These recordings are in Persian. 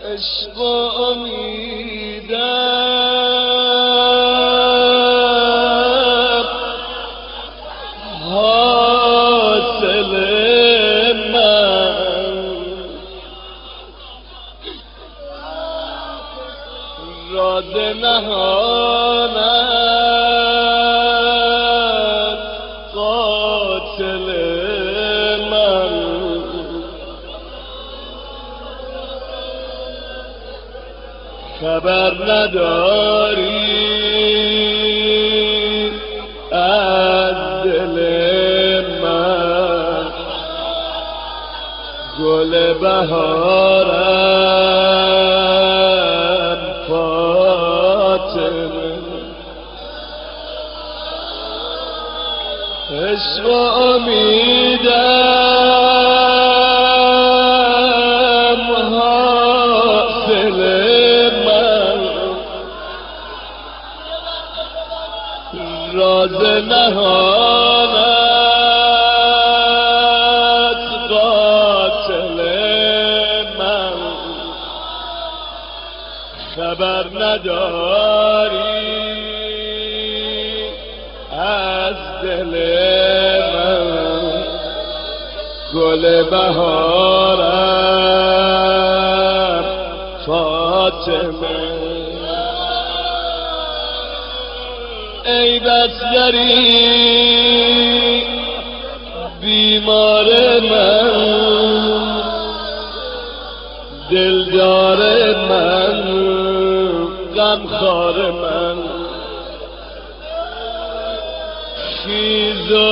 عشق و امیدم حاصل من راز نهانت قاتل من خبر نداری از دل من گل بهارم فاطمه عشق و امیدم حاصل راز نهانت قاتل من خبر نداری از دل من گل بهارم فاطمه ای بستری بیمار من دلدار من غمخوار من خیز و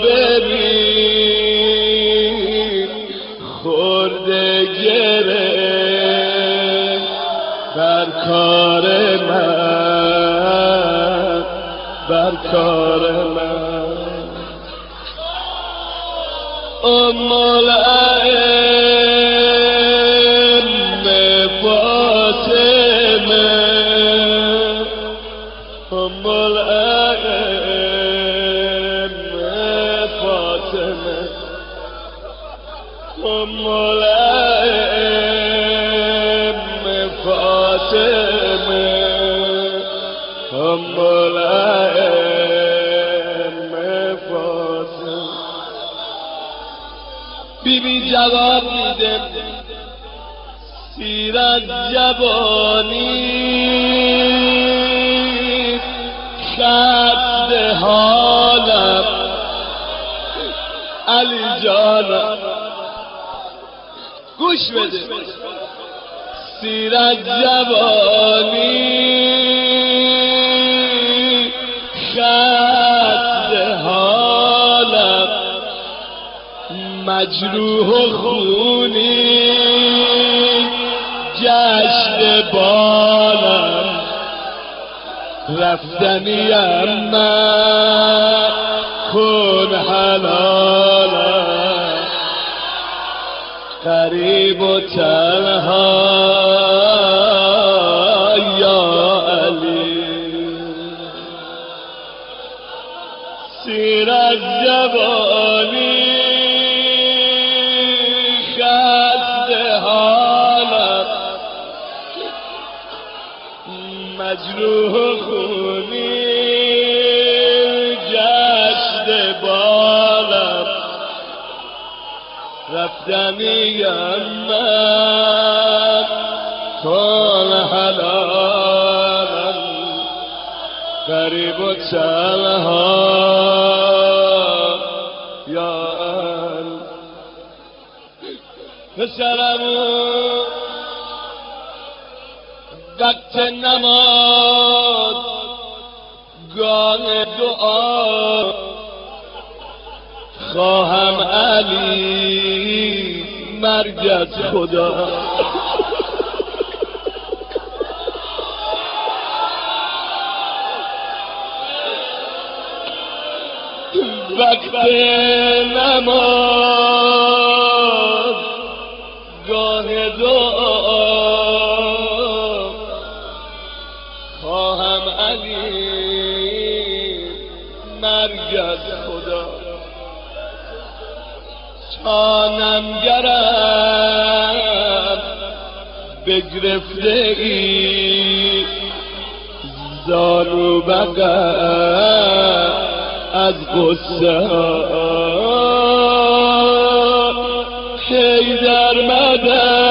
ببین خورده گره بر کار من بر کار من ام الائمه فاطمه ام الائمه فاطمه ام الائمه فاطمه ام الائمه فاطمه بیبی جواب میده سیر از جوانی خسته حالم علی جانم گوش بده سیر از جوانی خسته حالم مجروح و خونی جشن بالم رفتنیم من کن حلالم غریب و تنها یا علی سیر از جوانی خسته حالم مجروح و خونی جشن بالم رفتنیم من کن حلالم غریب و تنها یا پسرمو وقت نماز گاه دعا خواهم علی مرگ از خدا وقت نماز گاه دعا خواهم علی مرگ از خدا جانم گرم بگرفته ای زانو بغل از غصه حیدر مدد